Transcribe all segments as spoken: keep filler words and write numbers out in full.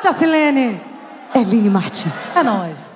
Kátia Silene, Eline Martins. é nóis.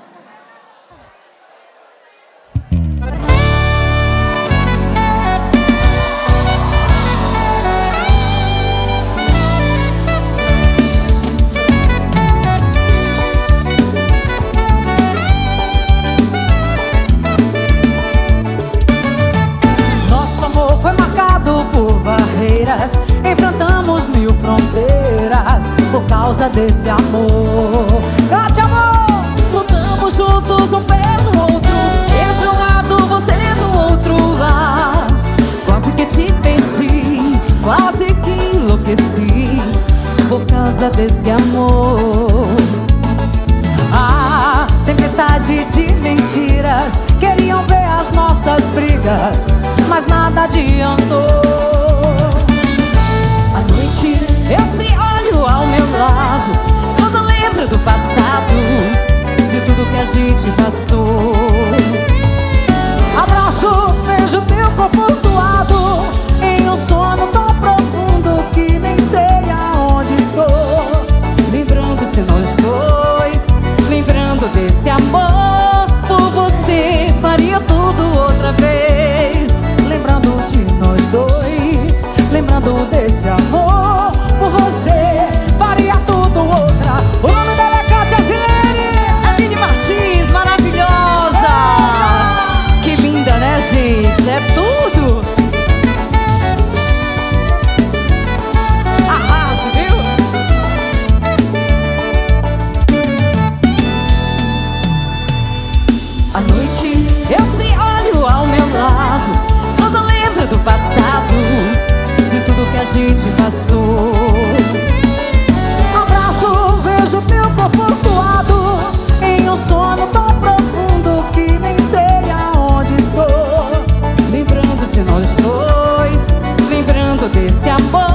Foi marcado por barreiras, enfrentamos mil fronteiras por causa desse amor. Cante, amor! Lutamos juntos um pelo outro, eu de um lado, você do outro lado. Quase que te perdi, quase que enlouqueci por causa desse amor. A tempestade de mentiras queriam ver as nossas brigas, mas nada adiantou. À noite eu te olho ao meu lado, quando lembro do passado, de tudo que a gente passou. Abraço, beijo teu corpo suado, em um sono tão profundo que nem sei aonde estou. Lembrando de nós dois, lembrando desse amor, por você faria tudo outra vez. Lembrando de nós dois, lembrando desse amor, por você faria tudo outra. O nome dela é Kátia Silene, Eline Martins, maravilhosa. Que linda, né, gente? É tudo. Arrasa, viu? À noite eu te olho ao meu lado, quando lembro do passado, de tudo que a gente passou. Abraço, vejo teu corpo suado, em um sono tão profundo que nem sei aonde estou. Lembrando de nós dois, lembrando desse amor,